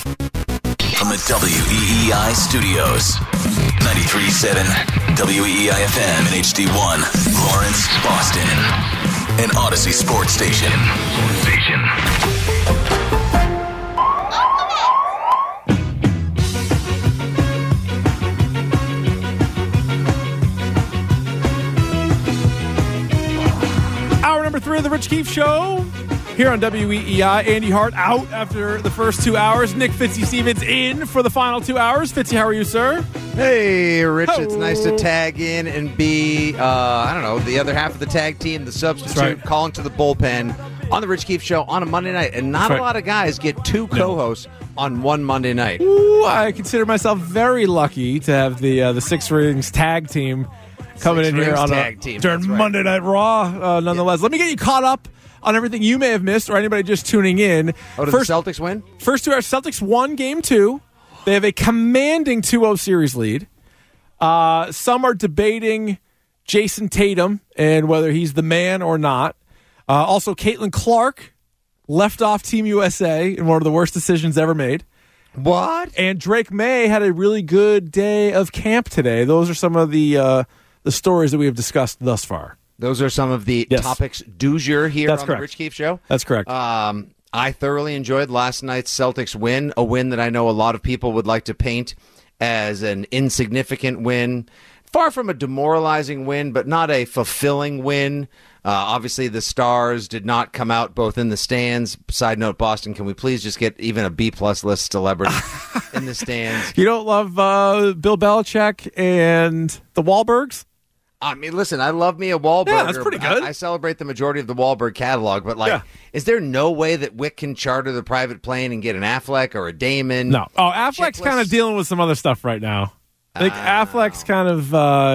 From the WEEI studios, 93.7 WEEI-FM and HD1, Lawrence, Boston. An Odyssey Sports Station. Hour number 3 of the Rich Keefe Show. Here on WEEI, Andy Hart out after the first 2 hours. Nick Fitzy Stevens in for the final 2 hours. Fitzy, how are you, sir? Hey, Rich, It's nice to tag in and be, the other half of the tag team, the substitute, calling to the bullpen on the Rich Keefe Show on a Monday night. And not a lot of guys get two co-hosts on one Monday night. Ooh, I consider myself very lucky to have the Six Rings tag team coming in here on tag team during Monday Night Raw. Nonetheless, let me get you caught up on everything you may have missed or anybody just tuning in. Oh, did the Celtics win? First 2 hours, Celtics won Game 2. They have a commanding 2-0 series lead. Some are debating Jason Tatum and whether he's the man or not. Also, Caitlin Clark left off Team USA in one of the worst decisions ever made. What? And Drake May had a really good day of camp today. Those are some of the stories that we have discussed thus far. Those are some of the topics du jour here on the Rich Keefe Show. That's correct. I thoroughly enjoyed last night's Celtics win, a win that I know a lot of people would like to paint as an insignificant win. Far from a demoralizing win, but not a fulfilling win. Obviously, the stars did not come out both in the stands. Side note, Boston, can we please just get even a B-plus list celebrity in the stands? You don't love Bill Belichick and the Wahlbergs? I mean, listen, I love me a Wahlberg. Yeah, that's pretty good. I celebrate the majority of the Wahlberg catalog, but is there no way that Wick can charter the private plane and get an Affleck or a Damon? No. Oh, Affleck's kind of dealing with some other stuff right now. I think Affleck's kind of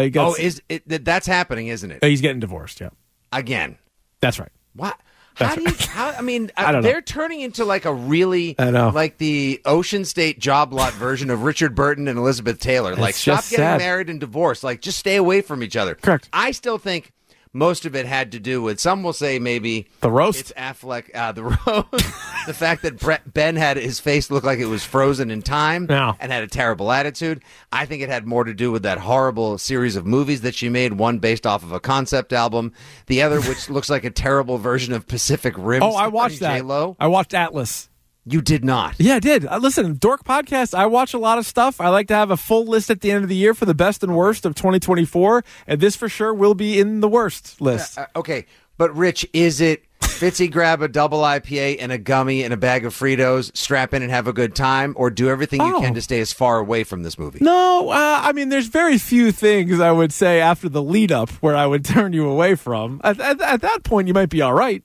that's happening, isn't it? He's getting divorced, yeah. Again. That's right. What? I mean, I don't know. They're turning into like a really, like the Ocean State job lot version of Richard Burton and Elizabeth Taylor. Like, stop getting married and divorced. Like, just stay away from each other. Correct. I still think most of it had to do with, some will say maybe the roast. It's Affleck, the roast. The fact that Ben had his face look like it was frozen in time and had a terrible attitude. I think it had more to do with that horrible series of movies that she made, one based off of a concept album, the other which looks like a terrible version of Pacific Rim. Oh, I watched that. J-Lo. I watched Atlas. You did not? Yeah, I did. Listen, Dork Podcast, I watch a lot of stuff. I like to have a full list at the end of the year for the best and worst of 2024, and this for sure will be in the worst list. Okay, but Rich, is it Fitzy grab a double IPA and a gummy and a bag of Fritos, strap in and have a good time, or do everything you can to stay as far away from this movie? No, I mean, there's very few things I would say after the lead-up where I would turn you away from. At that point, you might be all right.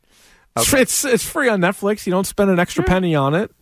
Okay. It's free on Netflix. You don't spend an extra penny on it.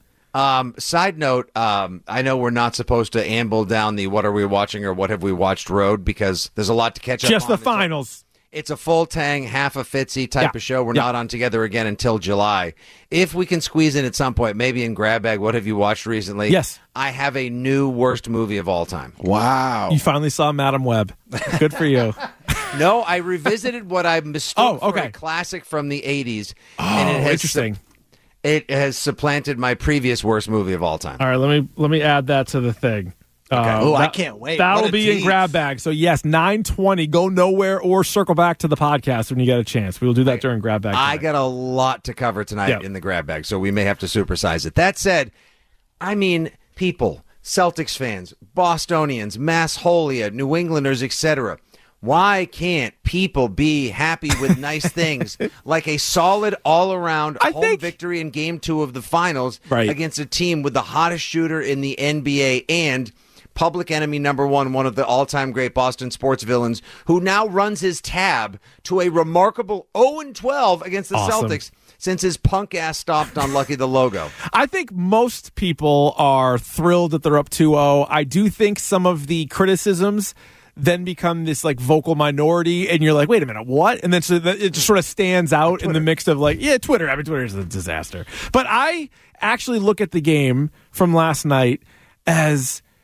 Side note, I know we're not supposed to amble down the what are we watching or what have we watched road because there's a lot to catch up on. Just the finals. It's a full tang, half a Fitzy type of show. We're not on together again until July. If we can squeeze in at some point, maybe in Grab Bag, what have you watched recently? Yes. I have a new worst movie of all time. Wow. You finally saw Madam Web. Good for you. No, I revisited what I mistook for a classic from the 80s. Oh, and it has interesting. It has supplanted my previous worst movie of all time. All right, let me add that to the thing. Okay. I can't wait. That'll be in Grab Bag. So, yes, 9:20. Go nowhere or circle back to the podcast when you get a chance. We will do that during Grab Bag tonight. I got a lot to cover tonight in the Grab Bag, so we may have to supersize it. That said, I mean, people, Celtics fans, Bostonians, Mass Holia, New Englanders, etc., why can't people be happy with nice things like a solid all-around home victory in Game 2 of the Finals against a team with the hottest shooter in the NBA and public enemy number one of the all-time great Boston sports villains, who now runs his tab to a remarkable 0-12 against the Celtics since his punk ass stopped on Lucky the Logo. I think most people are thrilled that they're up 2-0. I do think some of the criticisms then become this like vocal minority, and you're like, wait a minute, what? And then so it just sort of stands out in the mix of like, Twitter. I mean, Twitter is a disaster. But I actually look at the game from last night as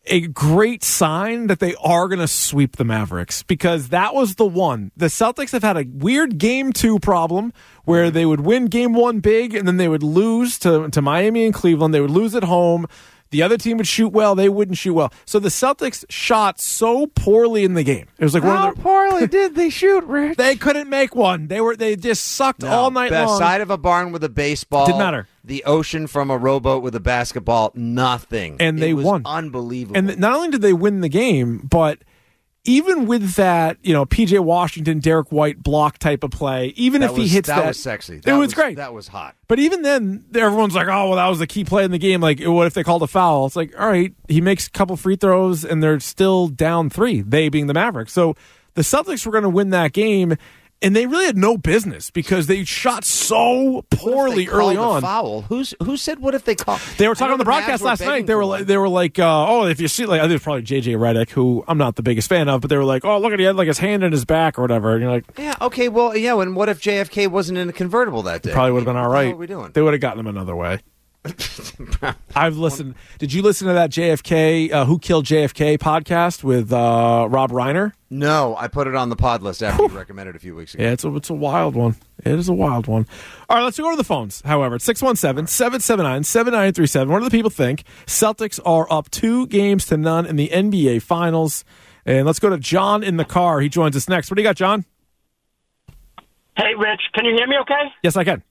a great sign that they are going to sweep the Mavericks, because that was the one. The Celtics have had a weird game 2 problem where they would win game 1 big and then they would lose to Miami and Cleveland. They would lose at home. The other team would shoot well. They wouldn't shoot well. So the Celtics shot so poorly in the game. It was like how poorly did they shoot, Rich? They couldn't make one. They just sucked all night long. The side of a barn with a baseball. Didn't matter. The ocean from a rowboat with a basketball. Nothing. And they won. Unbelievable. And not only did they win the game, but even with that, P.J. Washington, Derek White block type of play, even if he hits that. That was sexy. It was great. That was hot. But even then, everyone's like, oh, well, that was the key play in the game. Like, what if they called a foul? It's like, all right, he makes a couple free throws, and they're still down 3, they being the Mavericks. So the Celtics were going to win that game, and they really had no business because they shot so poorly early on. Foul. Who said what if they called? They were talking on the broadcast last night. They were like, oh, if you see, like, I think it was probably JJ Redick, who I'm not the biggest fan of, but they were like, oh, look at, he had like his hand in his back or whatever. And you're like, yeah, okay, well, yeah. And what if JFK wasn't in a convertible that day? Probably would have been all right. What are we doing? They would have gotten him another way. I've listened. Did you listen to that JFK Who Killed JFK podcast with Rob Reiner? No, I put it on the pod list after you recommended it a few weeks ago. Yeah, it's a wild one. It is a wild one. All right, let's go to the phones. However, it's 617-779-7937. What do the people think? Celtics are up 2-0 in the NBA Finals. And let's go to John in the car. He joins us next. What do you got, John? Hey, Rich. Can you hear me okay? Yes, I can.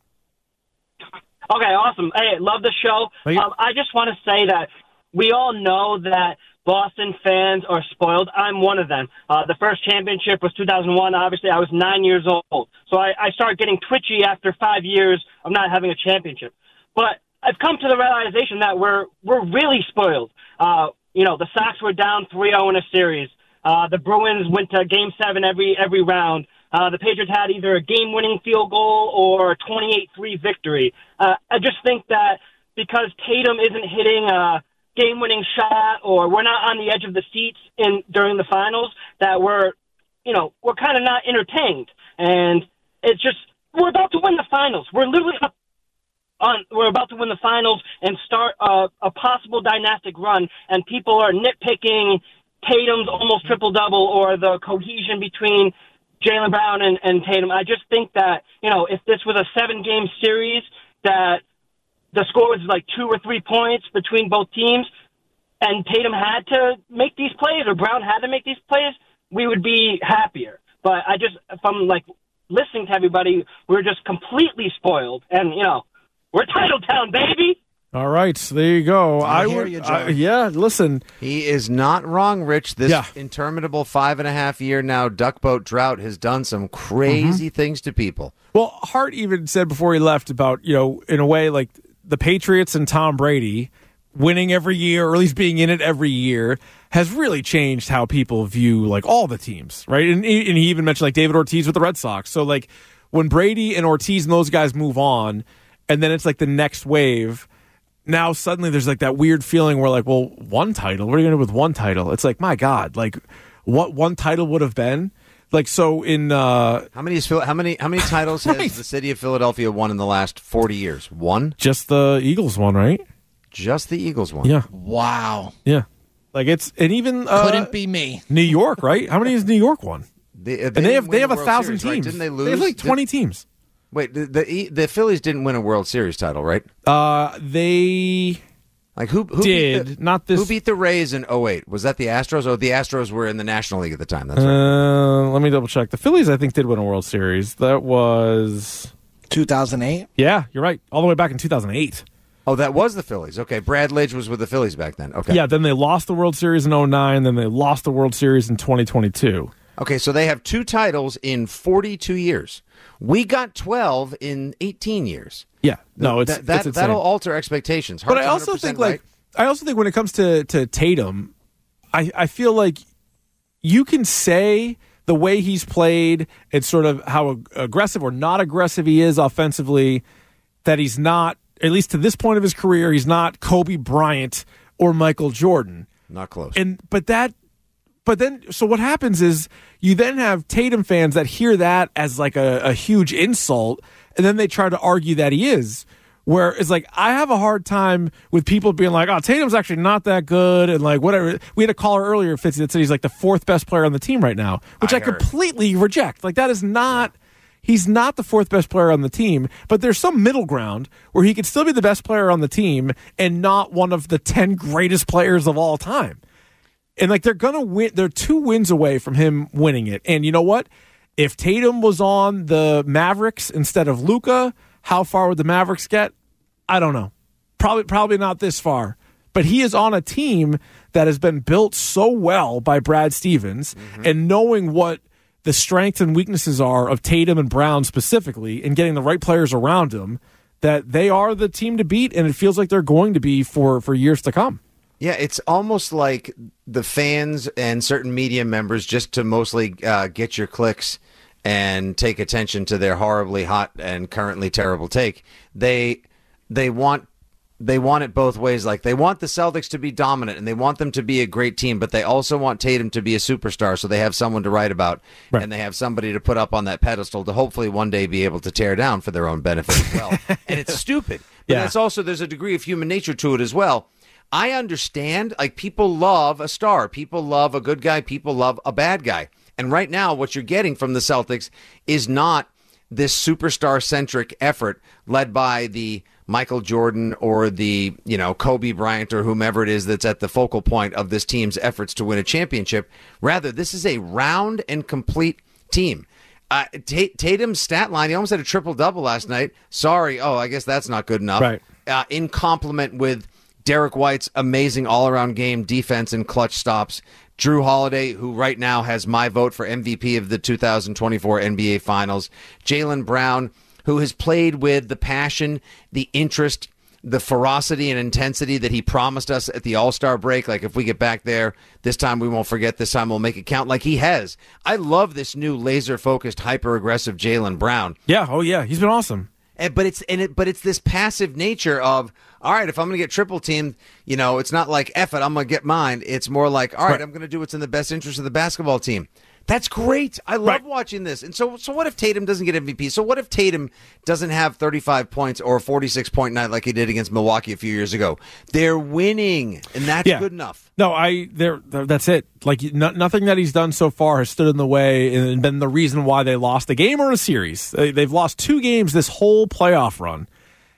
Okay, awesome. Hey, love the show. I just want to say that we all know that Boston fans are spoiled. I'm one of them. The first championship was 2001. Obviously, I was 9 years old. So I started getting twitchy after 5 years of not having a championship. But I've come to the realization that we're really spoiled. The Sox were down 3-0 in a series. The Bruins went to Game 7 every round. The Patriots had either a game-winning field goal or a 28-3 victory. I just think that because Tatum isn't hitting a game-winning shot, or we're not on the edge of the seats during the finals, that we're kind of not entertained. And it's just, we're about to win the finals. We're literally we're about to win the finals and start a possible dynastic run, and people are nitpicking Tatum's almost triple-double or the cohesion between Jaylen Brown and Tatum. I just think that, if this was a 7-game series, that the score was like 2 or 3 points between both teams, and Tatum had to make these plays, or Brown had to make these plays, we would be happier. But from listening to everybody, we're just completely spoiled. And, we're title town, baby! All right, so there you go. I hear you, John. Listen. He is not wrong, Rich. This interminable 5.5-year now duck boat drought has done some crazy things to people. Well, Hart even said before he left about, in a way, like the Patriots and Tom Brady winning every year, or at least being in it every year, has really changed how people view like all the teams, right? And he even mentioned like David Ortiz with the Red Sox. So like when Brady and Ortiz and those guys move on, and then it's like the next wave, now suddenly there's like that weird feeling where like, well, one title, what are you going to do with one title? It's like, my God, like what one title would have been? Like, so in how many titles has the city of Philadelphia won in the last 40 years? One? Just the Eagles won, right? Just the Eagles won. Yeah. Wow. Yeah. Like it's, and even couldn't be me. New York, right? How many has New York won? They have 1,000 teams. Right? Didn't they lose? They have like 20 teams. Wait, the Phillies didn't win a World Series title, right? They who did not this. Who beat the Rays in 2008? Was that the Astros? Oh, the Astros were in the National League at the time. That's right. Let me double check. The Phillies, I think, did win a World Series. That was 2008. Yeah, you're right. All the way back in 2008. Oh, that was the Phillies. Okay, Brad Lidge was with the Phillies back then. Okay. Yeah, then they lost the World Series in 2009. Then they lost the World Series in 2022. Okay, so they have 2 titles in 42 years. We got 12 in 18 years. Yeah, no, it's that'll alter expectations. But I also think when it comes to Tatum, I feel like you can say the way he's played and sort of how aggressive or not aggressive he is offensively, that he's not, at least to this point of his career, he's not Kobe Bryant or Michael Jordan. Not close. But then, so what happens is you then have Tatum fans that hear that as like a huge insult, and then they try to argue that he is, where it's like I have a hard time with people being like, oh, Tatum's actually not that good, and like whatever. We had a caller earlier, Fitzy, that said he's like the fourth best player on the team right now, which I completely reject. Like that is not. He's not the fourth best player on the team, but there's some middle ground where he could still be the best player on the team and not one of the 10 greatest players of all time. And like they're gonna win. They're 2 wins away from him winning it. And you know what? If Tatum was on the Mavericks instead of Luka, how far would the Mavericks get? I don't know. Probably not this far. But he is on a team that has been built so well by Brad Stevens, and knowing what the strengths and weaknesses are of Tatum and Brown specifically, and getting the right players around him, that they are the team to beat, and it feels like they're going to be for years to come. Yeah, it's almost like the fans and certain media members, just to mostly get your clicks and take attention to their horribly hot and currently terrible take, they want it both ways. Like they want the Celtics to be dominant and they want them to be a great team, but they also want Tatum to be a superstar, so they have someone to write about, right, and they have somebody to put up on that pedestal to hopefully one day be able to tear down for their own benefit as well. And it's stupid, but that's also, there's a degree of human nature to it as well. I understand, like, people love a star, people love a good guy, people love a bad guy. And right now, what you're getting from the Celtics is not this superstar-centric effort led by the Michael Jordan or the, Kobe Bryant or whomever it is that's at the focal point of this team's efforts to win a championship. Rather, this is a round and complete team. Tatum's stat line, he almost had a triple-double last night. Sorry, I guess that's not good enough. Right. In complement with Derek White's amazing all-around game, defense, and clutch stops. Drew Holiday, who right now has my vote for MVP of the 2024 NBA Finals. Jaylen Brown, who has played with the passion, the interest, the ferocity and intensity that he promised us at the All-Star break. Like, if we get back there, this time we won't forget, this time we'll make it count, like he has. I love this new laser-focused, hyper-aggressive Jaylen Brown. Yeah, he's been awesome. But it's this passive nature of, all right, if I'm going to get triple teamed, it's not like, F it, I'm going to get mine. It's more like, all right, I'm going to do what's in the best interest of the basketball team. That's great. I love watching this. And so what if Tatum doesn't get MVP? So what if Tatum doesn't have 35 points or a 46-point night like he did against Milwaukee a few years ago? They're winning, and that's good enough. No, that's it. Like, nothing that he's done so far has stood in the way and been the reason why they lost a game or a series. They've lost 2 games this whole playoff run,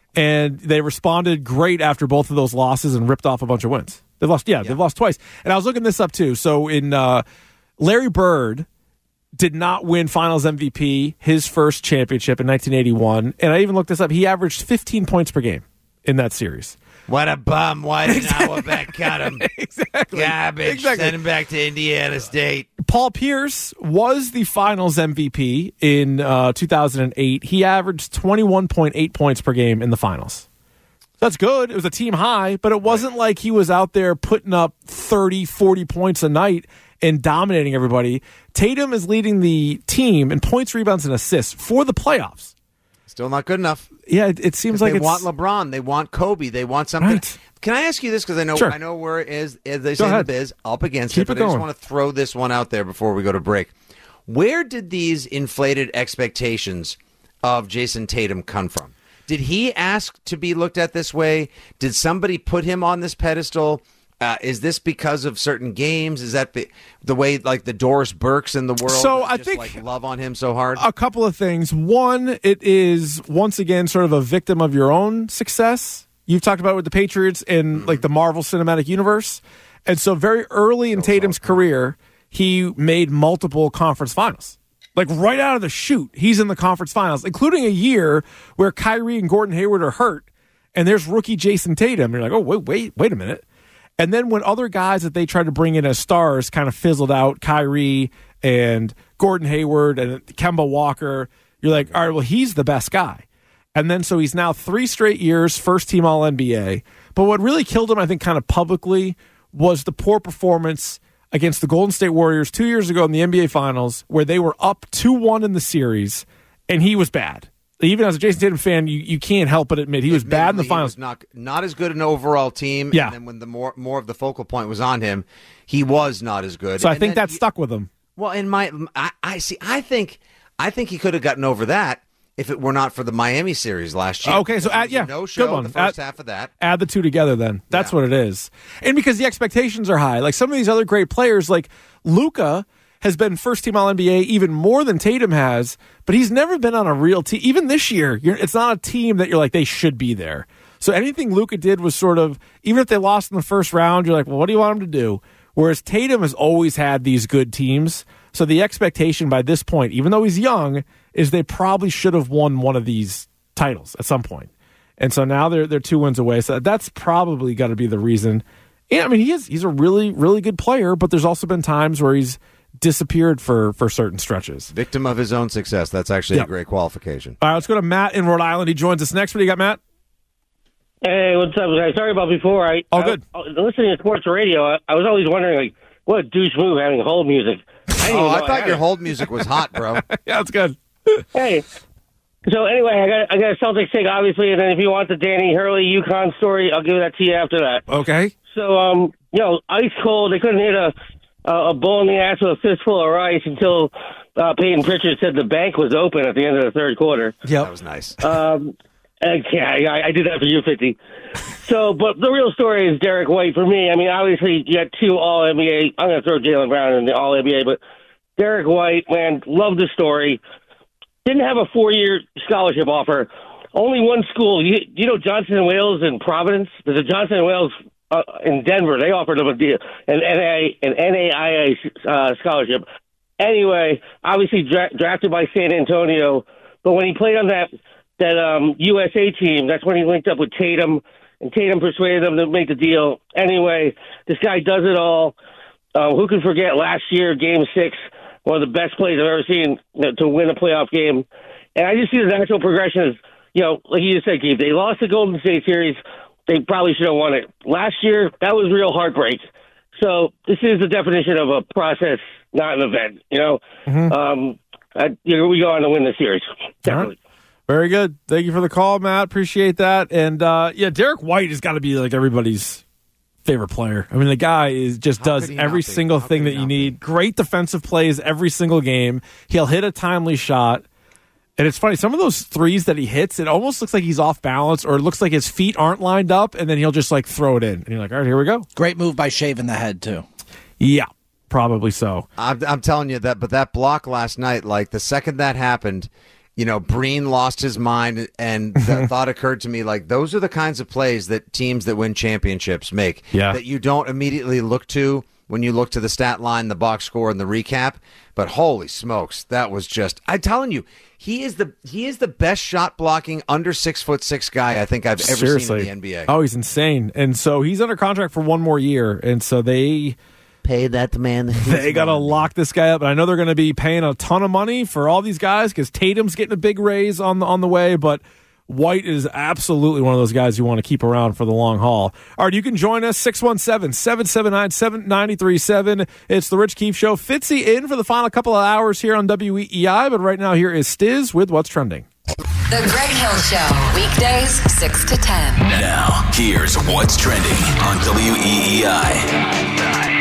and they responded great after both of those losses and ripped off a bunch of wins. They've lost twice. And I was looking this up too. So in Larry Bird did not win Finals MVP his first championship in 1981, and I even looked this up. He averaged 15 points per game in that series. What a bum. Why didn't Auerbach cut him? Exactly. Garbage. Send him back to Indiana State. Paul Pierce was the Finals MVP in 2008. He averaged 21.8 points per game in the Finals. That's good. It was a team high, but it wasn't like he was out there putting up 30, 40 points a night and dominating everybody. Tatum is leading the team in points, rebounds, and assists for the playoffs. Still not good enough. Yeah, it seems like they want LeBron, they want Kobe, they want something. Right. Can I ask you this, because I know where as they say in the biz, up against Keep it, but it I just going. want to throw this one out there before we go to break. Where did these inflated expectations of Jason Tatum come from? Did he ask to be looked at this way? Did somebody put him on this pedestal? Is this because of certain games? Is that the way, like, the Doris Burks in the world? So I think, like, love on him so hard. A couple of things. One, it is once again sort of a victim of your own success. You've talked about it with the Patriots and like the Marvel Cinematic Universe, and so very early in Tatum's career, he made multiple conference finals. Like right out of the chute, he's in the conference finals, including a year where Kyrie and Gordon Hayward are hurt, and there's rookie Jason Tatum. You're like, oh wait a minute. And then when other guys that they tried to bring in as stars kind of fizzled out, Kyrie and Gordon Hayward and Kemba Walker, you're like, all right, well, he's the best guy. And then so he's now 3 straight years, first team All-NBA. But what really killed him, I think, kind of publicly was the poor performance against the Golden State Warriors 2 years ago in the NBA Finals, where they were up 2-1 in the series, and he was bad. Even as a Jason Tatum fan, you can't help but admit he was bad in the finals. He was not as good an overall team. Yeah. And then when the more of the focal point was on him, he was not as good. So I think that stuck with him. Well, I think he could have gotten over that if it were not for the Miami series last year. Okay, so no show the first half of that. Add the two together then. That's what it is. And because the expectations are high. Like some of these other great players, like Luka has been first-team All-NBA even more than Tatum has, but he's never been on a real team. Even this year, it's not a team that you're like, they should be there. So anything Luka did was sort of, even if they lost in the first round, you're like, well, what do you want him to do? Whereas Tatum has always had these good teams. So the expectation by this point, even though he's young, is they probably should have won one of these titles at some point. And so now they're 2 wins away. So that's probably got to be the reason. And I mean, he's a really, really good player, but there's also been times where he's disappeared for certain stretches. Victim of his own success. That's actually a great qualification. All right, let's go to Matt in Rhode Island. He joins us next. What do you got, Matt? Hey, what's up, guys? Sorry about before. Good. Listening to sports radio, I was always wondering, like, what a douche move having hold music. I thought your hold music was hot, bro. Yeah, that's good. Hey, so anyway, I got a Celtics take, obviously, and then if you want the Danny Hurley UConn story, I'll give that to you after that. Okay. So, ice cold. They couldn't hit a bull in the ass with a fistful of rice until Peyton Pritchard said the bank was open at the end of the third quarter. Yeah, that was nice. I did that for you, 50. So, but the real story is Derek White for me. I mean, obviously, you got 2 All-NBA. I'm going to throw Jaylen Brown in the All-NBA, but Derek White, man, love the story. Didn't have a 4-year scholarship offer. Only one school. You know Johnson & Wales in Providence? There's a Johnson & Wales in Denver. They offered him a deal, an NAIA scholarship. Anyway, obviously drafted by San Antonio, but when he played on that USA team, that's when he linked up with Tatum, and Tatum persuaded him to make the deal. Anyway, this guy does it all. Who can forget last year, Game 6, one of the best plays I've ever seen to win a playoff game. And I just see the natural progression as, like you just said, Keith, they lost the Golden State series. They probably should have won it. Last year, that was real heartbreak. So this is the definition of a process, not an event. We go on to win the series. Definitely. Very good. Thank you for the call, Matt. Appreciate that. And Derek White has got to be like everybody's favorite player. I mean, the guy does every single thing that you need. Great defensive plays every single game. He'll hit a timely shot. And it's funny, some of those threes that he hits, it almost looks like he's off balance, or it looks like his feet aren't lined up, and then he'll just like throw it in. And you're like, all right, here we go. Great move by shaving the head, too. Yeah, probably so. I'm telling you that, but that block last night, like the second that happened, Breen lost his mind, and the thought occurred to me, like, those are the kinds of plays that teams that win championships make, that you don't immediately look to when you look to the stat line, the box score, and the recap. But holy smokes, that was just, I'm telling you, he is the best shot blocking under 6'6" guy I think I've ever seen in the NBA. Oh, he's insane. And so he's under contract for 1 more year, and so they pay that man. They got to lock this guy up. And I know they're going to be paying a ton of money for all these guys because Tatum's getting a big raise on the way, but White is absolutely one of those guys you want to keep around for the long haul. All right, you can join us, 617-779-7937. It's the Rich Keefe Show. Fitzy in for the final couple of hours here on WEEI, but right now here is Stiz with What's Trending. The Greg Hill Show, weekdays 6 to 10. Now, here's What's Trending on WEEI.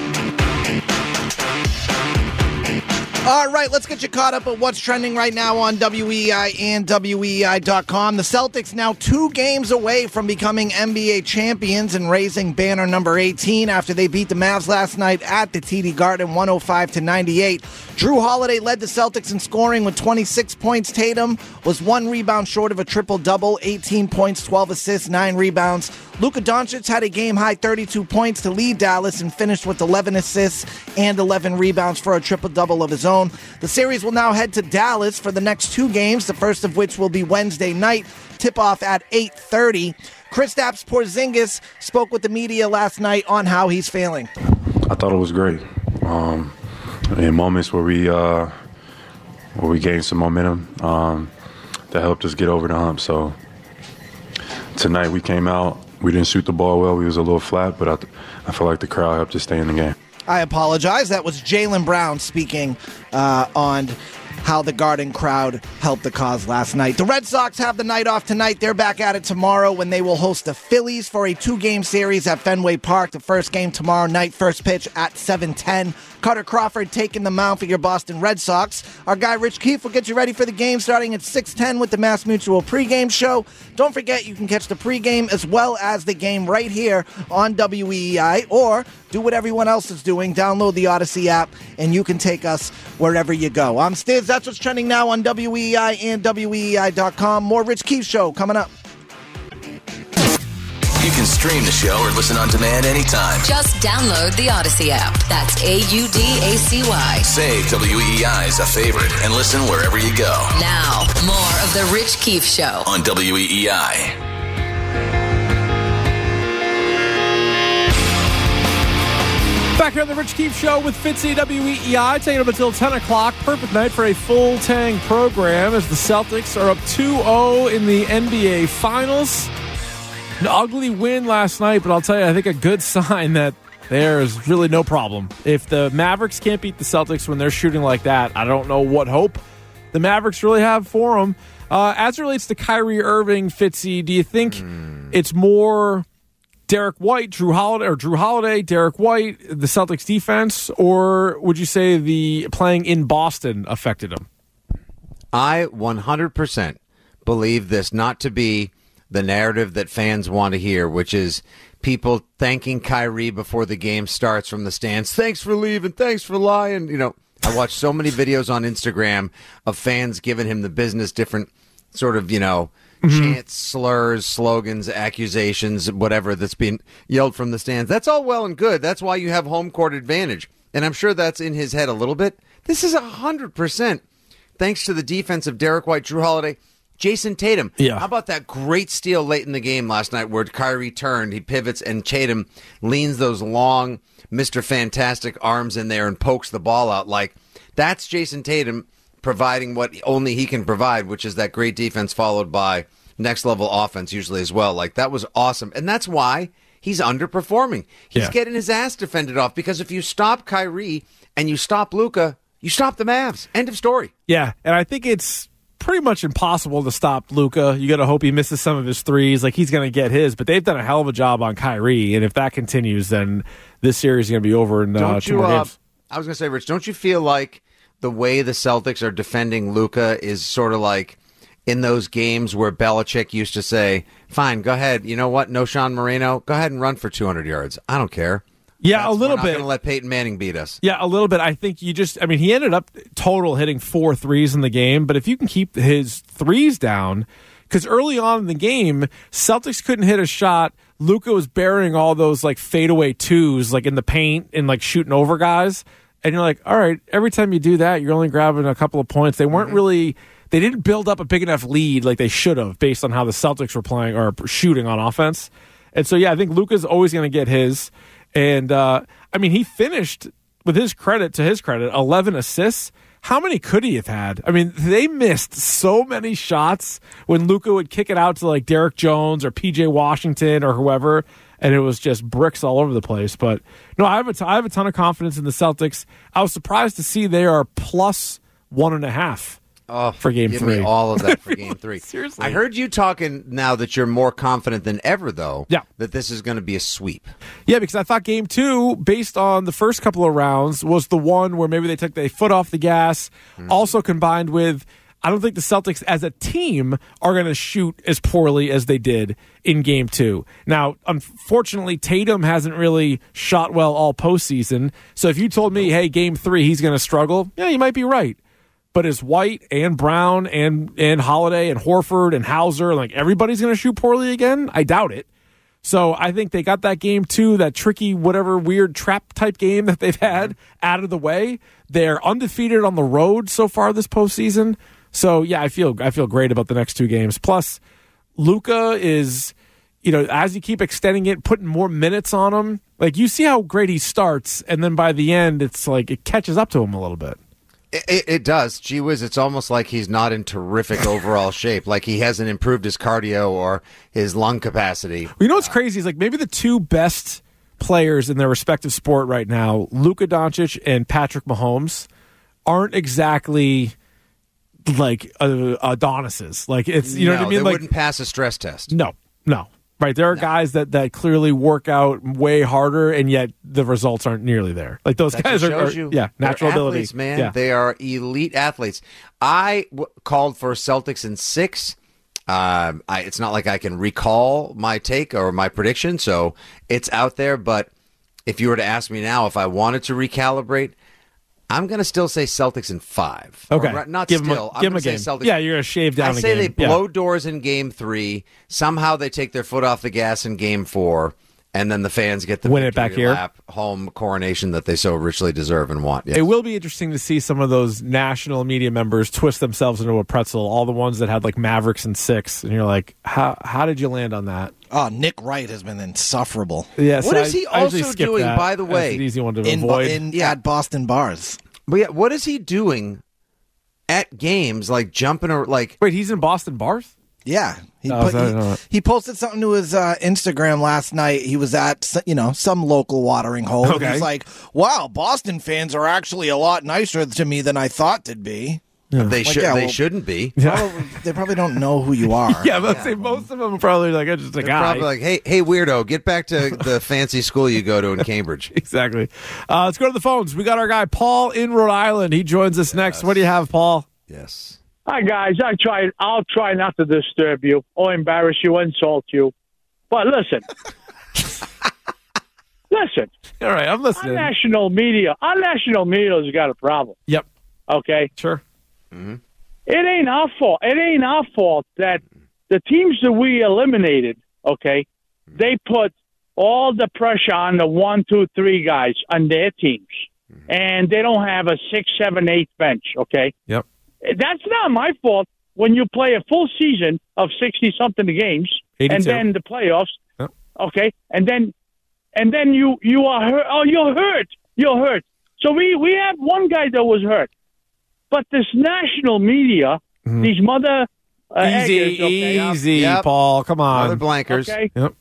All right, let's get you caught up at what's trending right now on WEEI and WEEI.com. The Celtics now 2 games away from becoming NBA champions and raising banner number 18 after they beat the Mavs last night at the TD Garden 105-98. Jrue Holiday led the Celtics in scoring with 26 points. Tatum was 1 rebound short of a triple-double, 18 points, 12 assists, 9 rebounds. Luka Doncic had a game-high 32 points to lead Dallas and finished with 11 assists and 11 rebounds for a triple-double of his own. The series will now head to Dallas for the next 2 games, the first of which will be Wednesday night, tip-off at 8:30. Kristaps Porzingis spoke with the media last night on how he's feeling. I thought it was great. In moments where we gained some momentum, that helped us get over the hump. So tonight we came out, we didn't shoot the ball well. We was a little flat, but I feel like the crowd helped us stay in the game. I apologize. That was Jaylen Brown speaking on how the Garden crowd helped the cause last night. The Red Sox have the night off tonight. They're back at it tomorrow when they will host the Phillies for a 2-game series at Fenway Park. The first game tomorrow night, first pitch at 7:10. Carter Crawford taking the mound for your Boston Red Sox. Our guy Rich Keefe will get you ready for the game starting at 6:10 with the Mass Mutual pregame show. Don't forget you can catch the pregame as well as the game right here on WEEI, or do what everyone else is doing. Download the Odyssey app and you can take us wherever you go. I'm Stiz. That's what's trending now on WEEI and WEEI.com. More Rich Keefe show coming up. You can stream the show or listen on demand anytime. Just download the Odyssey app. That's AUDACY. Save WEEI as a favorite and listen wherever you go. Now, more of the Rich Keefe Show on WEEI. Back here on the Rich Keefe Show with Fitzy, WEEI, taking up until 10 o'clock. Perfect night for a full Tang program as the Celtics are up 2-0 in the NBA Finals. An ugly win last night, but I'll tell you, I think a good sign that there's really no problem. If the Mavericks can't beat the Celtics when they're shooting like that, I don't know what hope the Mavericks really have for them. As it relates to Kyrie Irving, Fitzy, do you think it's more Derek White, Drew Holiday, Derek White, the Celtics defense, or would you say the playing in Boston affected him? I 100% believe this not to be the narrative that fans want to hear, which is people thanking Kyrie before the game starts from the stands. Thanks for leaving. Thanks for lying. You know, I watch so many videos on Instagram of fans giving him the business, different sort of, chants, slurs, slogans, accusations, whatever that's being yelled from the stands. That's all well and good. That's why you have home court advantage. And I'm sure that's in his head a little bit. This is 100% thanks to the defense of Derek White, Drew Holiday, Jason Tatum. Yeah. How about that great steal late in the game last night where Kyrie turned, he pivots, and Tatum leans those long Mr. Fantastic arms in there and pokes the ball out. Like, that's Jason Tatum providing what only he can provide, which is that great defense followed by next-level offense usually as well. Like, that was awesome. And that's why he's underperforming. He's getting his ass defended off because if you stop Kyrie and you stop Luka, you stop the Mavs. End of story. Yeah, and I think it's pretty much impossible to stop Luka. You got to hope he misses some of his threes. Like, he's going to get his, but they've done a hell of a job on Kyrie, and if that continues, then this series is going to be over in 2 more games. I was going to say, Rich, don't you feel like the way the Celtics are defending Luka is sort of like in those games where Belichick used to say, fine, go ahead. You know what? No Sean Moreno. Go ahead and run for 200 yards. I don't care. Yeah, a little bit. We're not going to let Peyton Manning beat us. Yeah, a little bit. I think he ended up total hitting 4 threes in the game, but if you can keep his threes down, because early on in the game, Celtics couldn't hit a shot. Luka was burying all those like fadeaway twos like in the paint and like shooting over guys. And you're like, all right, every time you do that, you're only grabbing a couple of points. They weren't really, they didn't build up a big enough lead like they should have based on how the Celtics were playing or shooting on offense. And so, yeah, I think Luka's always going to get his. And, he finished, with his credit, 11 assists. How many could he have had? I mean, they missed so many shots when Luka would kick it out to, like, Derek Jones or P.J. Washington or whoever, and it was just bricks all over the place. But, no, I have a ton of confidence in the Celtics. I was surprised to see they are plus 1.5. For Game 3. Give me all of that for Game 3. Seriously. I heard you talking now that you're more confident than ever, though, that this is going to be a sweep. Yeah, because I thought Game 2, based on the first couple of rounds, was the one where maybe they took their foot off the gas, also combined with, I don't think the Celtics as a team are going to shoot as poorly as they did in Game 2. Now, unfortunately, Tatum hasn't really shot well all postseason, so if you told me, hey, Game 3, he's going to struggle, yeah, you might be right. But is White and Brown and Holiday and Horford and Hauser, like everybody's going to shoot poorly again? I doubt it. So I think they got that Game 2, that tricky, whatever weird trap type game that they've had out of the way. They're undefeated on the road so far this postseason. So yeah, I feel great about the next 2 games. Plus, Luka is, as you keep extending it, putting more minutes on him. Like you see how great he starts, and then by the end, it's like it catches up to him a little bit. It does. Gee whiz, it's almost like he's not in terrific overall shape. Like he hasn't improved his cardio or his lung capacity. Well, you know what's crazy is like maybe the 2 best players in their respective sport right now, Luka Doncic and Patrick Mahomes, aren't exactly like Adonises. Like it's you know what I mean. They like wouldn't pass a stress test. no. Right, there are guys that clearly work out way harder, and yet the results aren't nearly there. Like those That guys just are shows you. natural They're ability, athletes, man. Yeah. They are elite athletes. I called for Celtics in 6. It's not like I can recall my take or my prediction, so it's out there. But if you were to ask me now if I wanted to recalibrate, I'm going to still say Celtics in 5. Okay, I'm give going them a to say game. Celtics. Yeah, you're going to shave down. I say they a game. blow doors in Game 3. Somehow they take their foot off the gas in Game 4. And then the fans get the Win it back victory here. lap home coronation that they so richly deserve and want. Yes. It will be interesting to see some of those national media members twist themselves into a pretzel. All the ones that had like Mavericks in 6, and you're like, how did you land on that? Oh, Nick Wright has been insufferable. Yes. What is he I usually also skip doing, that. by the way? That's an easy one to avoid. At Boston bars. But yeah, what is he doing at games, like jumping or like? Wait, he's in Boston bars? Yeah, Oh, he posted something to his Instagram last night. He was at some local watering hole. Okay. And he's like, "Wow, Boston fans are actually a lot nicer to me than I thought they'd be." They Like, yeah, they well- shouldn't be. They probably don't know who you are. Yeah, but I'd say most of them are probably like, I'm just a They're guy. probably like, hey, weirdo, get back to the fancy school you go to in Cambridge. Exactly. Let's go to the phones. We got our guy Paul in Rhode Island. He joins us next. What do you have, Paul? Yes. Hi, guys. I'll try not to disturb you or embarrass you, insult you. But listen. Listen. All right, I'm listening. Our national media has got a problem. Yep. Okay? Sure. It ain't our fault. It ain't our fault that the teams that we eliminated, okay, they put all the pressure on the 1, 2, 3 guys on their teams. And they don't have a 6, 7, 8 bench, okay? Yep. That's not my fault when you play a full season of 60-something games 82. and then the playoffs, Yep. okay? And then you are hurt. Oh, you're hurt. You're hurt. So we have one guy that was hurt. But this national media, these mother eggers, okay? Easy, Yep. Paul. Come on. Other blankers. Okay. Yep.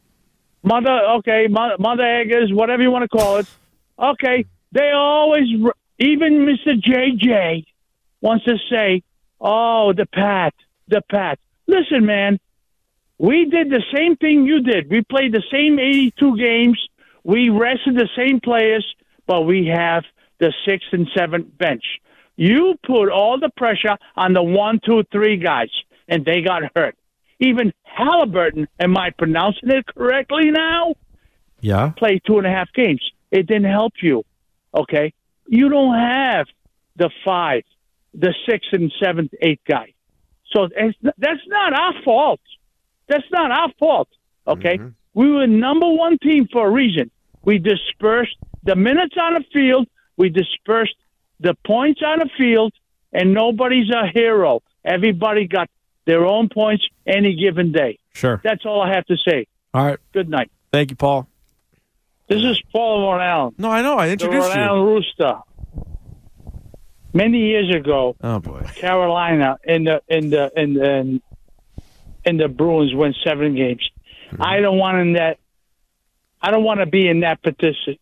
Mother eggers, whatever you want to call it. Okay, they always, even Mr. JJ wants to say, oh, the Pat. Listen, man, we did the same thing you did. We played the same 82 games. We rested the same players, but we have the 6 and 7 bench. You put all the pressure on the 1, 2, 3 guys, and they got hurt. Even Halliburton, am I pronouncing it correctly now? Yeah. Played 2.5 games. It didn't help you, okay? You don't have the 5, the 6 and 7, 8 guy. So that's not our fault. That's not our fault, okay? We were number 1 team for a reason. We dispersed the minutes on the field. We dispersed the points on the field, and nobody's a hero. Everybody got their own points any given day. Sure. That's all I have to say. All right. Good night. Thank you, Paul. This is Paul Rhode Island. No, I know. I The introduced Rhode you. Island Rooster. Many years ago, Oh boy. Carolina in the Bruins won 7 games. I don't want in that. I don't want to be in that participation.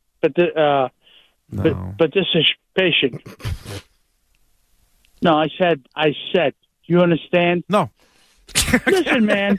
No, I said. You understand? No. Listen, man.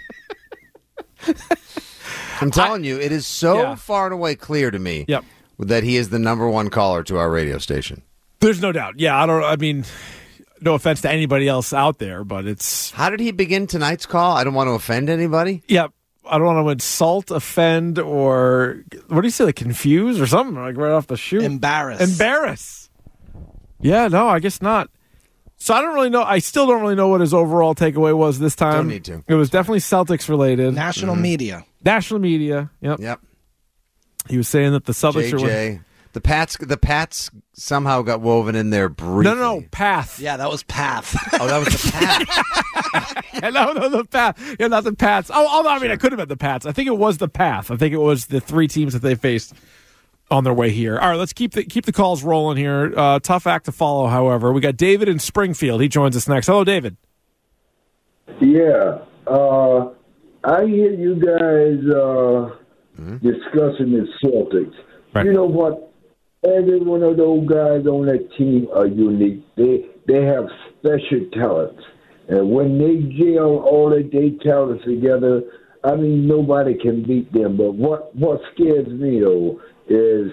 I'm telling you, it is so Yeah. far and away clear to me Yep. that he is the number 1 caller to our radio station. There's no doubt. Yeah, I mean, no offense to anybody else out there, but it's. How did he begin tonight's call? I don't want to offend anybody. Yeah. I don't want to insult, offend, or what do you say, like confuse or something, like right off the shoot? Embarrass. Yeah, no, I guess not. So I don't really know. I still don't really know what his overall takeaway was this time. Don't need to. It was definitely Celtics related. National media. National media. Yep. Yep. He was saying that the Celtics are. JJ. The Pats somehow got woven in there briefly. No, Path. Yeah, that was Path. Oh, that was the Pats. Yeah, no, the Path. Yeah, not the Pats. Oh, I mean, I could have been the Pats. I think it was the Path. I think it was the 3 teams that they faced on their way here. All right, let's keep the calls rolling here. Tough act to follow, however. We got David in Springfield. He joins us next. Hello, David. Yeah, I hear you guys discussing the Celtics. Right. You know what? Every one of those guys on that team are unique. they have special talents. And when they gel all of their talents together, I mean, nobody can beat them. But what scares me, though, is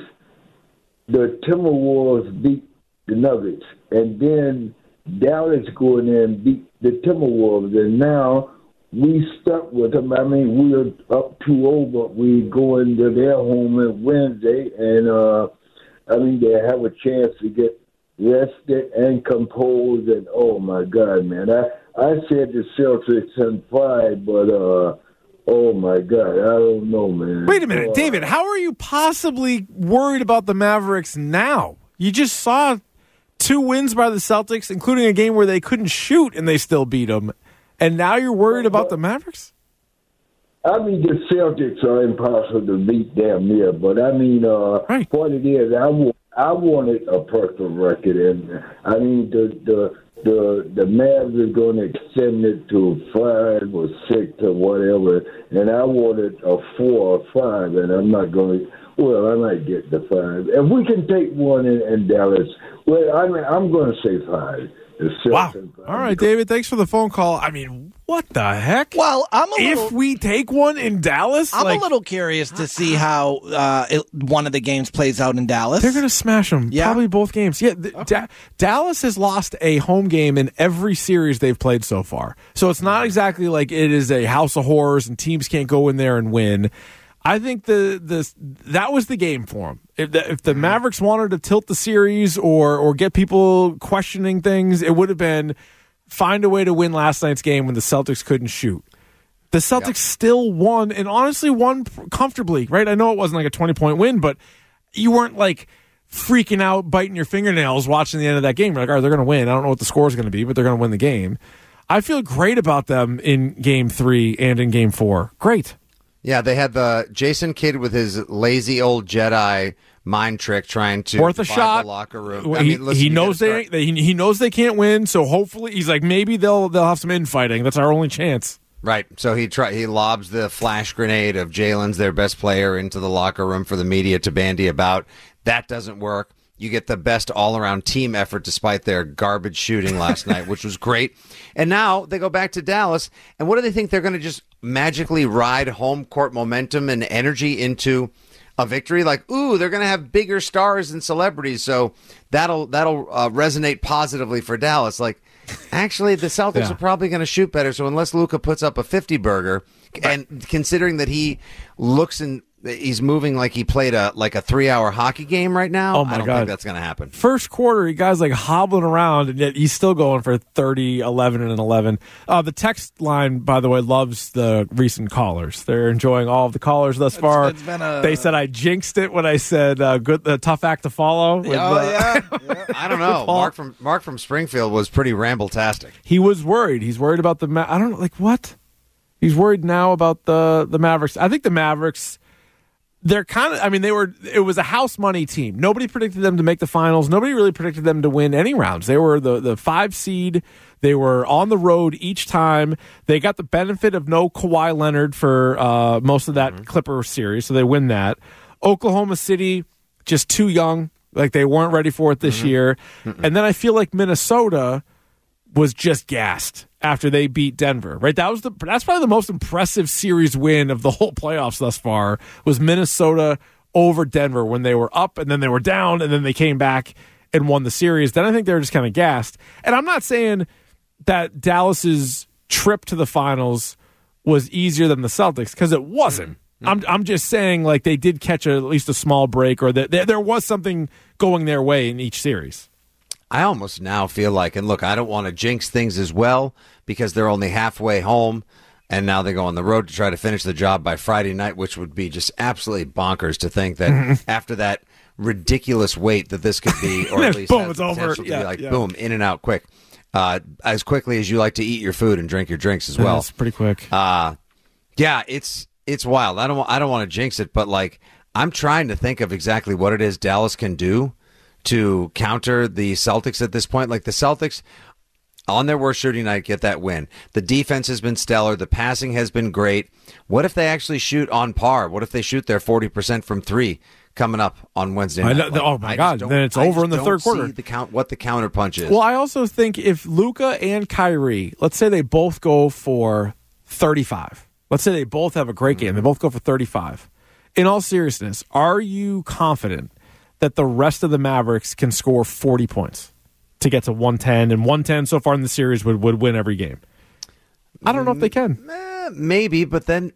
the Timberwolves beat the Nuggets, and then Dallas go in there and beat the Timberwolves, and now we stuck with them. I mean, we're up 2-0, but we go into their home on Wednesday, and I mean, they have a chance to get rested and composed, and oh my God, man, I said the Celtics in 5, but oh my God, I don't know, man. Wait a minute, David, how are you possibly worried about the Mavericks now? You just saw 2 wins by the Celtics, including a game where they couldn't shoot and they still beat them, and now you're worried about the Mavericks? I mean, the Celtics are impossible to beat damn near, but I mean, what it is, I wanted a perfect record, and I mean, the Mavs are going to extend it to 5 or 6 or whatever, and I wanted a 4 or 5, and I'm not going to. Well, I might get the 5. If we can take one in Dallas, well, I mean, I'm going to say 5. Wow. All right, David, thanks for the phone call. I mean, what the heck? Well, if we take one in Dallas? I'm a little curious to see how one of the games plays out in Dallas. They're going to smash them. Yeah. Probably both games. Yeah, Dallas has lost a home game in every series they've played so far. So it's not exactly like it is a house of horrors and teams can't go in there and win. I think that was the game for them. If the Mavericks wanted to tilt the series or get people questioning things, it would have been find a way to win last night's game when the Celtics couldn't shoot. The Celtics still won, and honestly won comfortably, right? I know it wasn't like a 20-point win, but you weren't like freaking out, biting your fingernails watching the end of that game. You're like, all right, they're going to win. I don't know what the score is going to be, but they're going to win the game. I feel great about them in Game 3 and in Game 4. Great. Yeah, they had the Jason Kidd with his lazy old Jedi mind trick trying to worth a shot. The locker room. He knows he knows they can't win, so hopefully he's like maybe they'll have some infighting. That's our only chance. Right. So he lobs the flash grenade of Jalen's their best player into the locker room for the media to bandy about. That doesn't work. You get the best all-around team effort despite their garbage shooting last night, which was great. And now they go back to Dallas, and what do they think? They're going to just magically ride home court momentum and energy into a victory? Like, ooh, they're going to have bigger stars and celebrities, so that'll resonate positively for Dallas. Like, actually, the Celtics are probably going to shoot better, so unless Luka puts up a 50-burger, and considering that he looks and he's moving like he played a 3-hour hockey game right now. I don't think that's going to happen. First quarter, you guys like hobbling around, and yet he's still going for 30, 11, and 11. The text line, by the way, loves the recent callers. They're enjoying all of the callers thus far. They said I jinxed it when I said tough act to follow. Yeah. I don't know. Mark from Springfield was pretty ramble-tastic. He was worried. He's worried about I don't know, like what? He's worried now about the Mavericks. I think the Mavericks. They're kind of, it was a house money team. Nobody predicted them to make the finals. Nobody really predicted them to win any rounds. They were the 5 seed. They were on the road each time. They got the benefit of no Kawhi Leonard for most of that Clipper series, so they win that. Oklahoma City, just too young. Like, they weren't ready for it this year. And then I feel like Minnesota was just gassed after they beat Denver, right? That's probably the most impressive series win of the whole playoffs thus far was Minnesota over Denver when they were up and then they were down and then they came back and won the series. Then I think they were just kind of gassed. And I'm not saying that Dallas's trip to the finals was easier than the Celtics because it wasn't. I'm just saying like they did catch at least a small break or that there was something going their way in each series. I almost now feel like, and look, I don't want to jinx things as well because they're only halfway home, and now they go on the road to try to finish the job by Friday night, which would be just absolutely bonkers to think that after that ridiculous wait that this could be, or at least boom, it's over. Boom, in and out quick, as quickly as you like to eat your food and drink your drinks as well. That's pretty quick. It's wild. I don't want to jinx it, but like I'm trying to think of exactly what it is Dallas can do to counter the Celtics at this point. Like the Celtics, on their worst shooting night, get that win. The defense has been stellar. The passing has been great. What if they actually shoot on par? What if they shoot their 40% from 3 coming up on Wednesday night. Oh my God! Then it's over in the third quarter. What the counter punch is. Well, I also think if Luka and Kyrie, let's say they both go for 35. Let's say they both have a great game. They both go for 35. In all seriousness, are you confident that the rest of the Mavericks can score 40 points to get to 110? And 110 so far in the series would win every game. I don't know if they can. Maybe, but then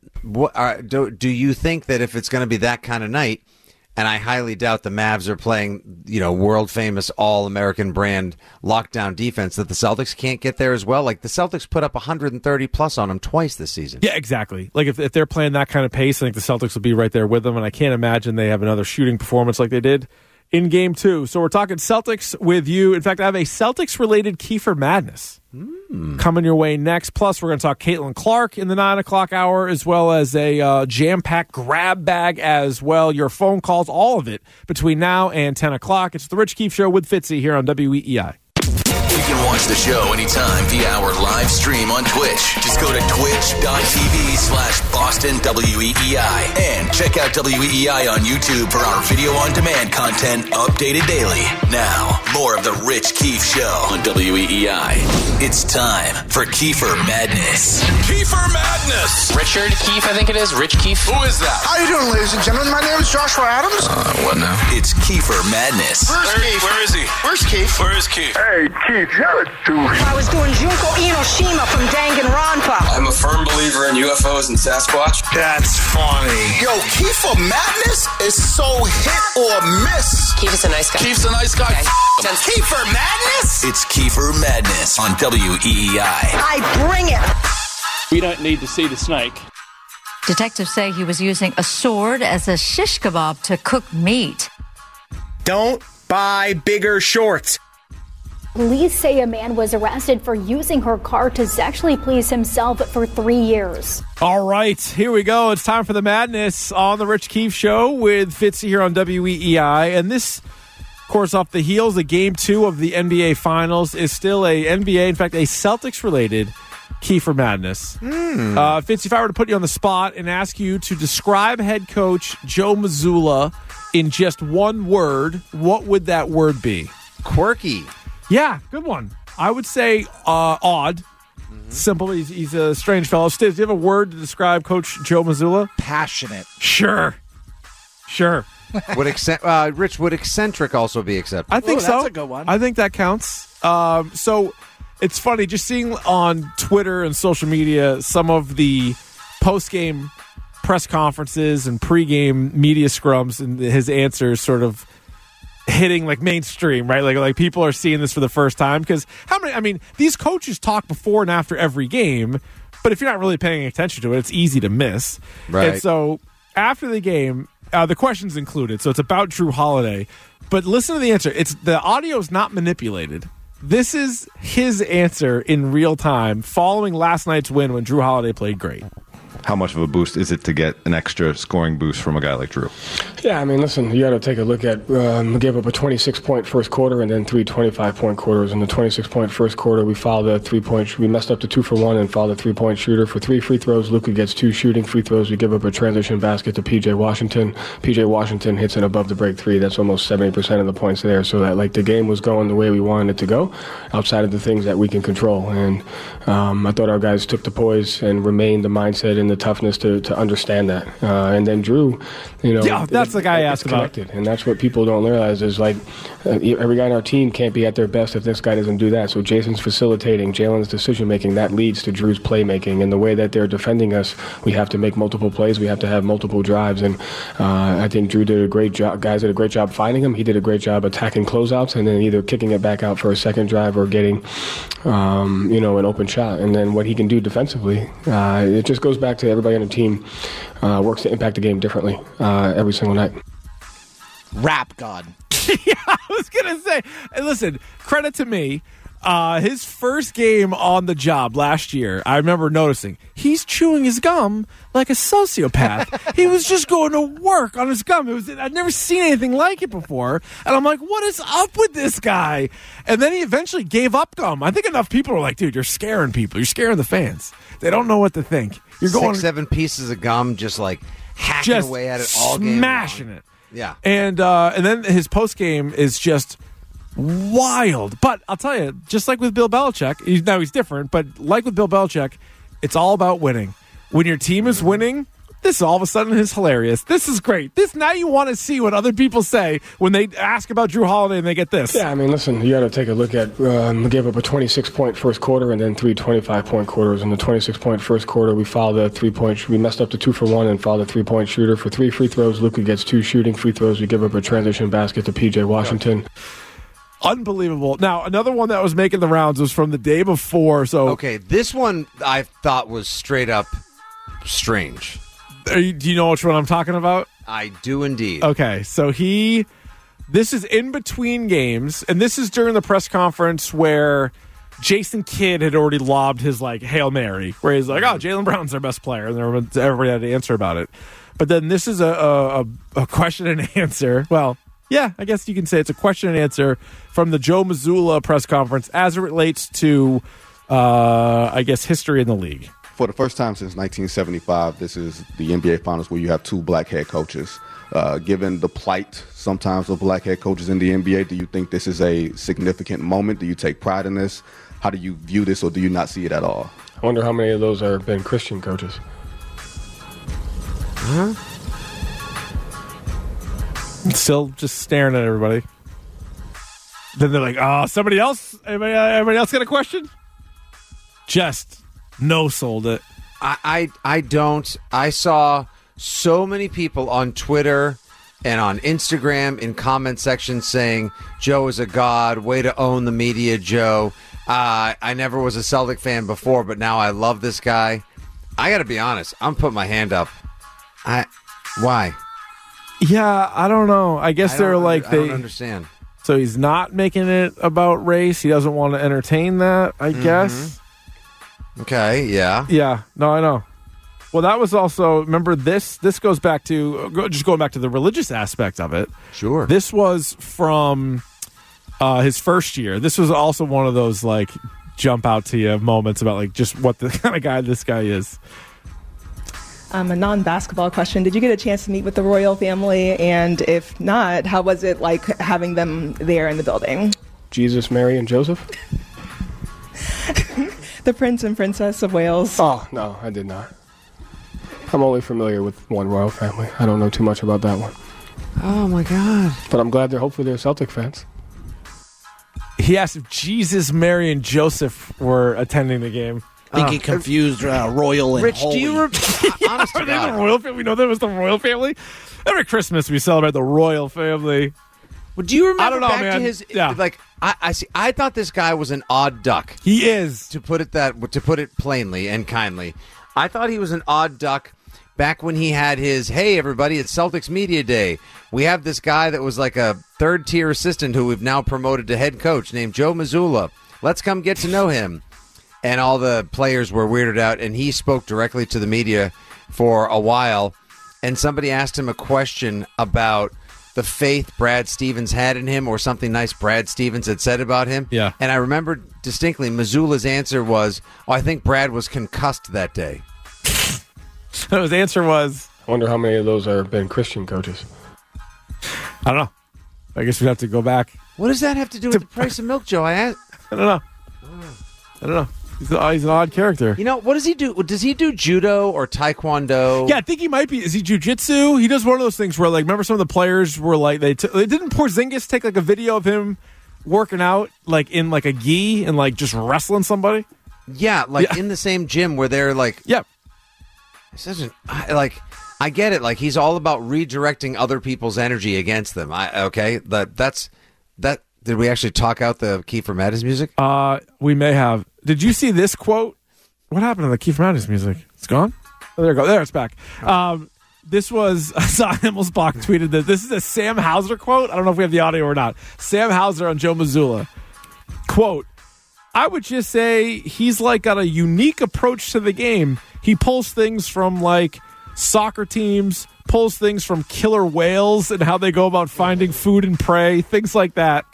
do you think that if it's going to be that kind of night, and I highly doubt the Mavs are playing, world-famous all-American brand lockdown defense, that the Celtics can't get there as well? Like, the Celtics put up 130-plus on them twice this season. Yeah, exactly. Like, if they're playing that kind of pace, I think the Celtics will be right there with them, and I can't imagine they have another shooting performance like they did in Game 2. So we're talking Celtics with you. In fact, I have a Celtics-related Kiefer Madness coming your way next. Plus, we're going to talk Caitlin Clark in the 9 o'clock hour, as well as a jam-packed grab bag as well. Your phone calls, all of it, between now and 10 o'clock. It's the Rich Keefe Show with Fitzy here on WEEI. You can watch the show anytime via our live stream on Twitch. Just go to twitch.tv/Boston WEEI and check out WEEI on YouTube for our video on demand content updated daily. Now, more of the Rich Keefe Show on WEEI. It's time for Kiefer Madness. Kiefer Madness. Richard Keefe, I think it is. Rich Keefe. Who is that? How you doing, ladies and gentlemen? My name is Joshua Adams. What now? It's Kiefer Madness. Where is he? Where's Keefe? Where is Keefe? Hey, Keefe, you're a douche. I was doing Junko Inoshima from Danganronpa. I'm a firm believer in UFOs and Sasquatch. That's funny. Yo, Kiefer Madness is so hit or miss. Keefe is a nice guy. Keefe's a nice guy. Okay. Kiefer Madness? It's Kiefer Madness on WEEI. I bring it. We don't need to see the snake. Detectives say he was using a sword as a shish kebab to cook meat. Don't buy bigger shorts. Police say a man was arrested for using her car to sexually please himself for 3 years. All right, here we go. It's time for the madness on the Rich Keefe Show with Fitzy here on WEEI. And this, of course, off the heels of Game 2 of the NBA Finals, is still a NBA, in fact, a Celtics-related Kiefer Madness. Fitzy, if I were to put you on the spot and ask you to describe head coach Joe Mazzulla in just one word, what would that word be? Quirky. Yeah, good one. I would say odd. Simple. He's a strange fellow. Stiz, do you have a word to describe Coach Joe Mazzulla? Passionate. Sure. Rich, would eccentric also be acceptable? I think so. That's a good one. I think that counts. So it's funny just seeing on Twitter and social media some of the post-game press conferences and pre-game media scrums and his answers sort of hitting like mainstream, right? Like people are seeing this for the first time because these coaches talk before and after every game, but if you're not really paying attention to it, it's easy to miss. Right. And so after the game, the question's included. So it's about Jrue Holiday, but listen to the answer. The audio is not manipulated. This is his answer in real time following last night's win when Jrue Holiday played great. How much of a boost is it to get an extra scoring boost from a guy like Jrue? Yeah, I mean, listen, you got to take a look at, we gave up a 26-point first quarter and then 3 25-point quarters. In the 26-point first quarter, we fouled a 3-point, we messed up the 2-for-1 and fouled a 3-point shooter. For 3 free throws, Luka gets 2 shooting free throws. We give up a transition basket to P.J. Washington. P.J. Washington hits an above the break 3. That's almost 70% of the points there. So that, like, the game was going the way we wanted it to go outside of the things that we can control. And I thought our guys took the poise and remained the mindset and the toughness to understand that. And then Jrue, that's the guy I asked about. And that's what people don't realize is like every guy on our team can't be at their best if this guy doesn't do that. So Jason's facilitating, Jalen's decision making, that leads to Drew's playmaking. And the way that they're defending us, we have to make multiple plays, we have to have multiple drives. And I think Jrue did a great job. Guys did a great job finding him. He did a great job attacking closeouts and then either kicking it back out for a second drive or getting an open shot. And then what he can do defensively, it just goes back to everybody on the team works to impact the game differently every single night. Rap God. Yeah, I was going to say, listen, credit to me. His first game on the job last year, I remember noticing, he's chewing his gum like a sociopath. He was just going to work on his gum. I'd never seen anything like it before. And I'm like, what is up with this guy? And then he eventually gave up gum. I think enough people were like, dude, you're scaring people. You're scaring the fans. They don't know what to think. You're going 6-7 pieces of gum, just like hacking away at it all game long. Smashing it. Yeah. And then his post game is just wild. But I'll tell you, just like with Bill Belichick, he's different, but like with Bill Belichick, it's all about winning. When your team is winning, this all of a sudden is hilarious. This is great. This now you want to see what other people say when they ask about Drew Holiday and they get this. Yeah, I mean, listen, you got to take a look at we gave up a 26-point first quarter and then 3 25-point quarters. In the 26-point first quarter, we fouled a 3-point. We messed up the 2-for-1 and fouled a 3-point shooter for 3 free throws. Luka gets 2 shooting free throws. We give up a transition basket to P.J. Washington. Unbelievable. Now, another one that was making the rounds was from the day before. So okay, this one I thought was straight up strange. Do you know which one I'm talking about? I do indeed. Okay, so this is in between games, and this is during the press conference where Jason Kidd had already lobbed his Hail Mary, where he's like, oh, Jaylen Brown's their best player, and everybody had to answer about it. But then this is a question and answer. Well, yeah, I guess you can say it's a question and answer from the Joe Mazzulla press conference as it relates to, I guess, history in the league. For the first time since 1975, this is the NBA Finals where you have 2 black head coaches. Given the plight sometimes of black head coaches in the NBA, do you think this is a significant moment? Do you take pride in this? How do you view this, or do you not see it at all? I wonder how many of those have been Christian coaches. Huh? Still just staring at everybody. Then they're like, oh, somebody else? Everybody else got a question? Just no sold it. I don't. I saw so many people on Twitter and on Instagram in comment sections saying, Joe is a god, way to own the media, Joe. I never was a Celtic fan before, but now I love this guy. I got to be honest. I'm putting my hand up. Why? Yeah, I don't know. I guess they're like... I don't understand. So he's not making it about race. He doesn't want to entertain that, I guess. Okay, yeah. Yeah, no, I know. Well, that was also... Remember, this goes back to... Just going back to the religious aspect of it. Sure. This was from his first year. This was also one of those, jump out to you moments about, just what the kind of guy this guy is. A non-basketball question. Did you get a chance to meet with the royal family? And if not, how was it like having them there in the building? Jesus, Mary, and Joseph? The Prince and Princess of Wales. Oh, no, I did not. I'm only familiar with one royal family. I don't know too much about that one. Oh, my God. But I'm glad hopefully they're Celtic fans. He asked if Jesus, Mary, and Joseph were attending the game. I think he confused royal and Rich, holy. do you honest to Are they God. the royal family? We know that was the royal family. Every Christmas we celebrate the royal family. Well, do you remember I don't know, back man. to his Yeah. I see. I thought this guy was an odd duck. He is. To put it plainly and kindly. I thought he was an odd duck back when he had his, hey everybody, it's Celtics Media Day. We have this guy that was like a third-tier assistant who we've now promoted to head coach named Joe Mazzulla. Let's come get to know him. And all the players were weirded out, and he spoke directly to the media for a while. And somebody asked him a question about the faith Brad Stevens had in him, or something nice Brad Stevens had said about him. Yeah. And I remember distinctly Mazzulla's answer was, I think Brad was concussed that day. His answer was... I wonder how many of those have been Christian coaches. I don't know. I guess we'd have to go back. What does that have to do with the price of milk, Joe? I don't know. He's an odd character. You know, what does he do? Does he do judo or taekwondo? Yeah, I think he might be. Is he jiu-jitsu? He does one of those things where, remember some of the players were didn't Porzingis take a video of him working out in a gi and just wrestling somebody? Yeah, in the same gym where they're Yep. This isn't I get it. He's all about redirecting other people's energy against them. That's that. Did we actually talk out the Kiefer Madness music? We may have. Did you see this quote? What happened to the Kiefer Madness music? It's gone? Oh, there we go. There, it's back. This was, I saw Himmelsbach tweeted this. This is a Sam Hauser quote. I don't know if we have the audio or not. Sam Hauser on Joe Mazzulla. Quote, I would just say he's got a unique approach to the game. He pulls things from soccer teams, pulls things from killer whales and how they go about finding food and prey, things like that.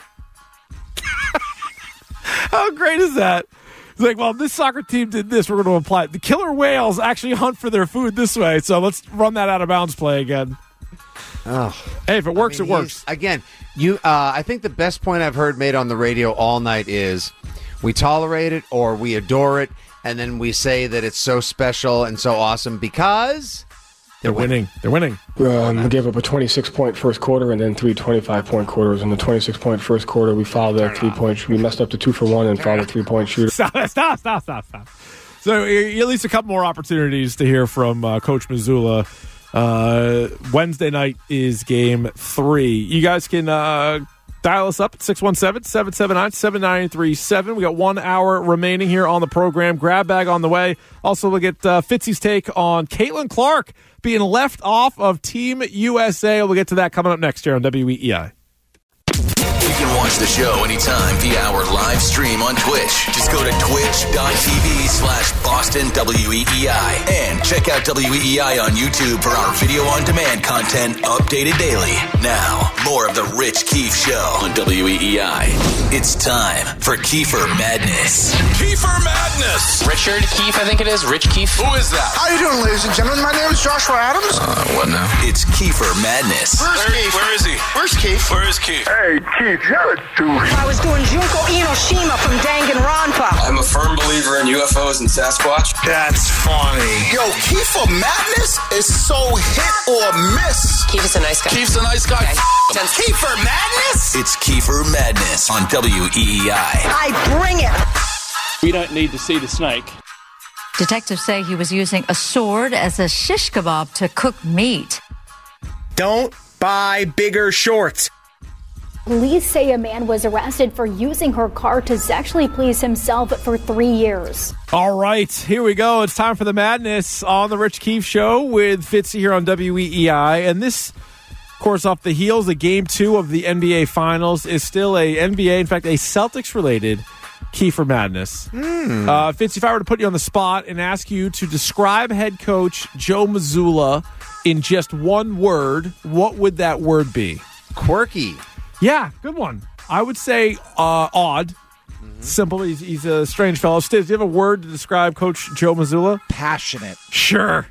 How great is that? He's like, well, this soccer team did this. We're going to apply it. The killer whales actually hunt for their food this way. So let's run that out of bounds play again. Oh. Hey, if it works, it works. Again, I think the best point I've heard made on the radio all night is we tolerate it or we adore it, and then we say that it's so special and so awesome because they're winning. They're winning. We gave up a 26-point first quarter and then 3 25-point quarters. In the 26-point first quarter, we fouled a 3-point. We messed up the 2 for 1 and fouled a 3-point shooter. Stop. So at least a couple more opportunities to hear from Coach Mazzulla. Wednesday night is game 3. You guys can dial us up at 617-779-7937. We got 1 hour remaining here on the program. Grab bag on the way. Also, we'll get Fitzy's take on Caitlin Clark being left off of Team USA. We'll get to that coming up next here on WEEI. You can watch the show anytime via our live stream on Twitch. Just go to twitch.tv/BostonWEEI and check out WEEI on YouTube for our video on demand content updated daily. Now, more of the Rich Keefe Show on WEEI. It's time for Kiefer Madness. Kiefer Madness. Richard Keefe, I think it is. Rich Keefe. Who is that? How you doing, ladies and gentlemen? My name is Joshua Adams. What now? It's Kiefer Madness. Where's Keefe? Where is he? Where's Keefe? Where is Keefe? Hey, Keith, you're a douche. I was doing Junko Inoshima from Danganronpa. I'm a firm believer in UFOs and Sasquatch. That's funny. Yo, Kiefer Madness is so hit or miss. Keefe is a nice guy. Keefe's a nice guy. Okay. Kiefer Madness? It's Kiefer Madness on WEEI. I bring it. We don't need to see the snake. Detectives say he was using a sword as a shish kebab to cook meat. Don't buy bigger shorts. Police say a man was arrested for using her car to sexually please himself for 3 years. All right, here we go. It's time for the madness on the Rich Keefe Show with Fitzy here on WEEI. And this, of course, off the heels of Game 2 of the NBA Finals, is still a NBA, in fact, a Celtics-related Kiefer Madness. Fitzy, if I were to put you on the spot and ask you to describe head coach Joe Mazzulla in just one word, what would that word be? Quirky. Yeah, good one. I would say odd. Simple. He's a strange fellow. Stiz, do you have a word to describe Coach Joe Mazzulla? Passionate. Sure.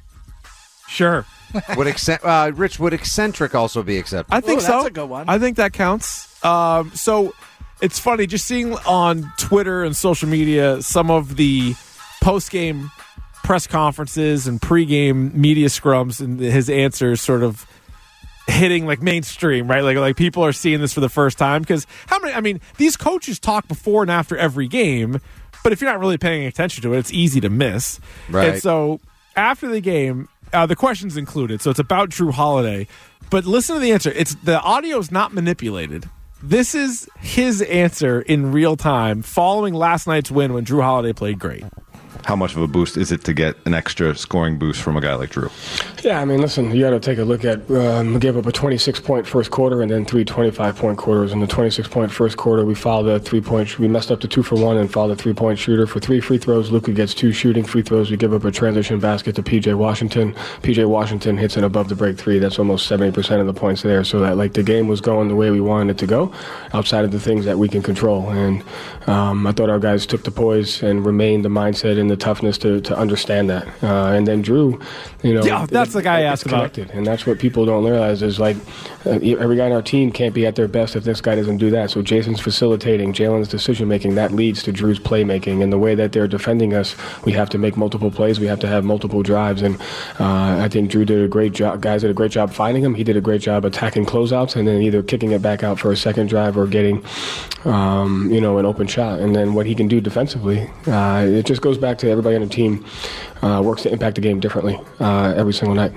Would Rich, would eccentric also be acceptable? I think so. That's a good one. I think that counts. So it's funny just seeing on Twitter and social media some of the post-game press conferences and pre-game media scrums and his answers sort of hitting like mainstream, right? Like people are seeing this for the first time because these coaches talk before and after every game, but if you're not really paying attention to it, it's easy to miss. Right. And so after the game, the questions included. So it's about Drew Holiday, but listen to the answer. The audio is not manipulated. This is his answer in real time following last night's win when Drew Holiday played great. How much of a boost is it to get an extra scoring boost from a guy like Drew? Yeah, listen, you got to take a look at, we gave up a 26-point first quarter and then 3 25-point quarters. In the 26-point first quarter, we fouled a 3-point, we messed up the 2 for 1 and fouled a 3-point shooter. For 3 free throws, Luka gets 2 shooting free throws. We give up a transition basket to P.J. Washington. P.J. Washington hits an above the break 3. That's almost 70% of the points there. So that the game was going the way we wanted it to go outside of the things that we can control. And I thought our guys took the poise and remained the mindset and the toughness to understand that. And then Drew, that's the guy I asked about. And that's what people don't realize is every guy on our team can't be at their best if this guy doesn't do that. So Jason's facilitating, Jalen's decision-making, that leads to Drew's playmaking. And the way that they're defending us, we have to make multiple plays. We have to have multiple drives. And I think Drew did a great job. Guys did a great job finding him. He did a great job attacking closeouts and then either kicking it back out for a second drive or getting, an open shot. And then what he can do defensively, it just goes back to everybody on the team works to impact the game differently every single night.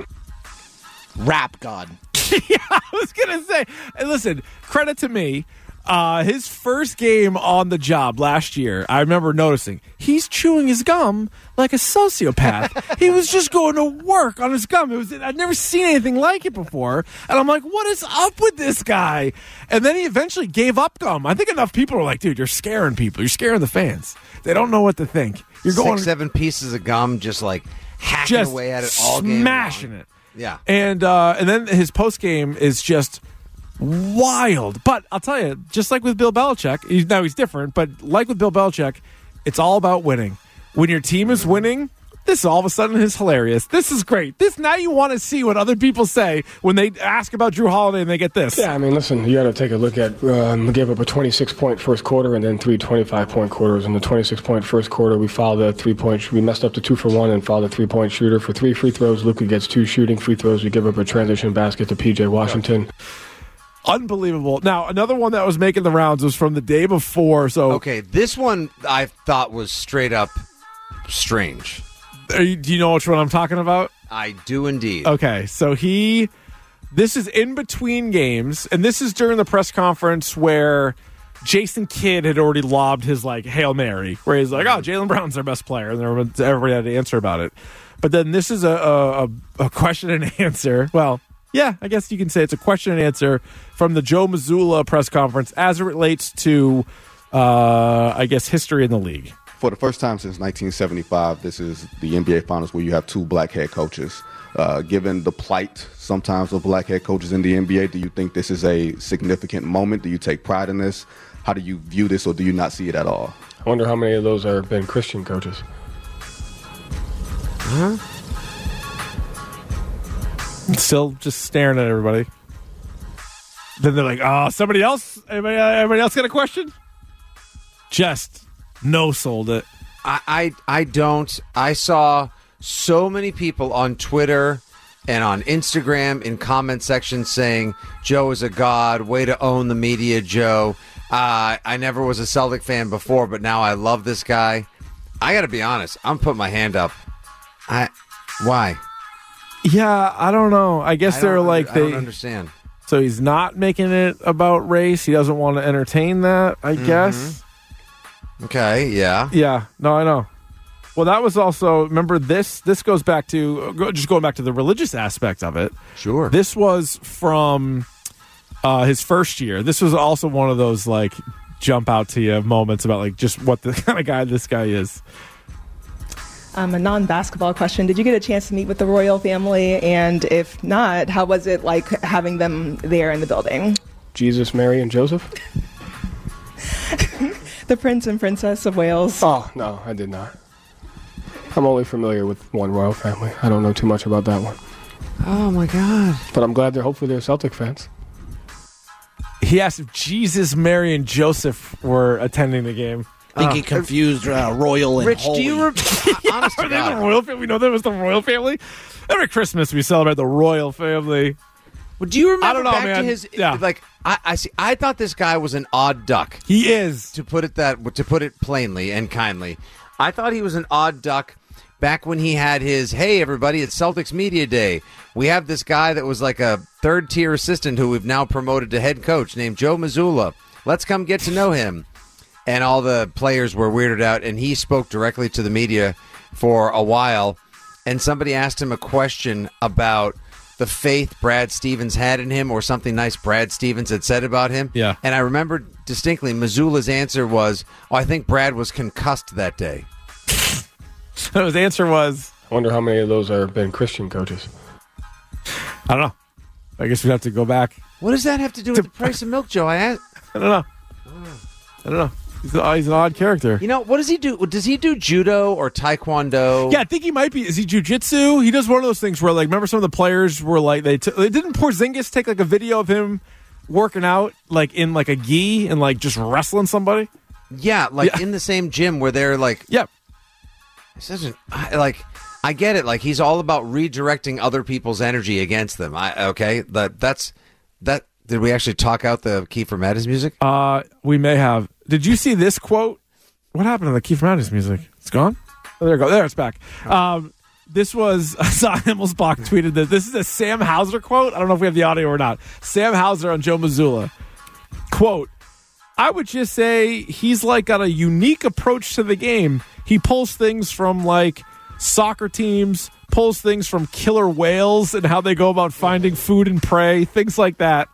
Rap God. Yeah, I was going to say, listen, credit to me. His first game on the job last year, I remember noticing he's chewing his gum like a sociopath. He was just going to work on his gum. I'd never seen anything like it before. And I'm like, what is up with this guy? And then he eventually gave up gum. I think enough people are like, dude, you're scaring people. You're scaring the fans. They don't know what to think. You're going 6-7 pieces of gum, just like hacking away at it all game, smashing it. Yeah, and then his post game is just wild. But I'll tell you, just like with Bill Belichick, he's different. But like with Bill Belichick, it's all about winning. When your team is winning, This all of a sudden is hilarious. This is great. This now you want to see what other people say when they ask about Drew Holiday and they get this. Yeah, I mean, listen, you got to take a look at we gave up a 26-point first quarter and then 3 25-point quarters. In the 26-point first quarter, we fouled a 3-point. We messed up the 2 for 1 and fouled a 3-point shooter for 3 free throws. Luka gets 2 shooting free throws. We give up a transition basket to PJ Washington. Unbelievable. Now, another one that was making the rounds was from the day before. So okay, this one I thought was straight up strange. Do you know which one I'm talking about? I do indeed. Okay, so this is in between games, and this is during the press conference where Jason Kidd had already lobbed his Hail Mary, where he's like, "Oh, Jaylen Brown's our best player," and everybody had to answer about it. But then this is a question and answer. Well, yeah, I guess you can say it's a question and answer from the Joe Mazzulla press conference as it relates to, I guess, history in the league. For the first time since 1975, this is the NBA Finals where you have 2 black head coaches. Given the plight sometimes of black head coaches in the NBA, do you think this is a significant moment? Do you take pride in this? How do you view this, or do you not see it at all? I wonder how many of those have been Christian coaches. Huh? Still just staring at everybody. Then they're like, "Oh, somebody else? Everybody else got a question?" Just no-sold it. I don't. I saw so many people on Twitter and on Instagram in comment sections saying, "Joe is a god. Way to own the media, Joe. I never was a Celtic fan before, but now I love this guy." I got to be honest. I'm putting my hand up. Why? Yeah, I don't know. I guess they're like I don't understand. So he's not making it about race. He doesn't want to entertain that, I guess. Okay, yeah. Yeah, no, I know. Well, that was also, remember this goes back to, just going back to the religious aspect of it. Sure. This was from his first year. This was also one of those, jump out to you moments about, just what the kind of guy this guy is. A non-basketball question. Did you get a chance to meet with the royal family? And if not, how was it like having them there in the building? Jesus, Mary, and Joseph? The Prince and Princess of Wales. Oh, no, I did not. I'm only familiar with one royal family. I don't know too much about that one. Oh, my God. But I'm glad hopefully they're Celtic fans. He asked if Jesus, Mary, and Joseph were attending the game. I think he confused royal and Rich, holy. do you honest Are they the royal family? We know that was the royal family. Every Christmas we celebrate the royal family. Well, do you remember I don't know, back man. to his Yeah. I see. I thought this guy was an odd duck. He is, to put it plainly and kindly. I thought he was an odd duck back when he had his, "Hey everybody, it's Celtics Media Day. We have this guy that was like a 3rd-tier assistant who we've now promoted to head coach named Joe Mazzulla. Let's come get to know him." And all the players were weirded out, and he spoke directly to the media for a while. And somebody asked him a question about the faith Brad Stevens had in him, or something nice Brad Stevens had said about him. Yeah. And I remember distinctly Mazzulla's answer was, "Oh, I think Brad was concussed that day." His answer was, I wonder how many of those have been Christian coaches. I don't know. I guess we'd have to go back. What does that have to do with the price of milk, Joe? I don't know. He's an odd character. You know, what does he do? Does he do judo or taekwondo? Yeah, I think he might be. Is he jujitsu? He does one of those things where, remember some of the players were didn't Porzingis take a video of him working out in a gi and just wrestling somebody? Yeah, in the same gym where they're Yep. I get it. He's all about redirecting other people's energy against them. Did we actually talk out the Kiefer Madness music? We may have. Did you see this quote? What happened to the Kiefer Madness music? It's gone? Oh, there you go. There, it's back. This was, I saw Himmelsbach tweeted that this is a Sam Hauser quote. I don't know if we have the audio or not. Sam Hauser on Joe Mazzulla. Quote, "I would just say he's got a unique approach to the game. He pulls things from soccer teams, pulls things from killer whales and how they go about finding food and prey, things like that."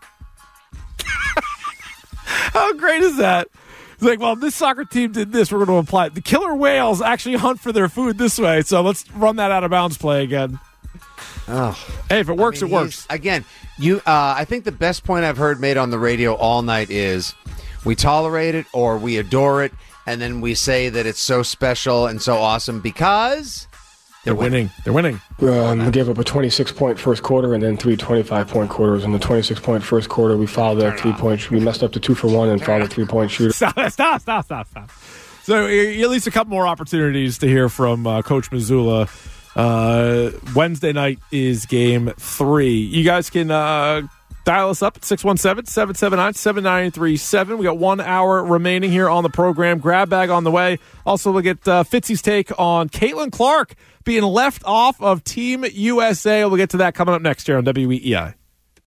How great is that? It's well, this soccer team did this. We're going to apply it. The killer whales actually hunt for their food this way, so let's run that out of bounds play again. Oh, hey, if it works, it works. Again, I think the best point I've heard made on the radio all night is we tolerate it or we adore it, and then we say that it's so special and so awesome because They're winning. They're winning. We gave up a 26-point first quarter and then 3 25-point quarters. In the 26-point first quarter, we fouled a 3-point. We messed up the 2-for-1 and fouled a 3-point shooter. Stop. So at least a couple more opportunities to hear from Coach Mazzulla. Wednesday night is game 3. You guys can dial us up at 617-779-7937. We got 1 hour remaining here on the program. Grab bag on the way. Also, we'll get Fitzy's take on Caitlin Clark being left off of Team USA. We'll get to that coming up next year on WEEI.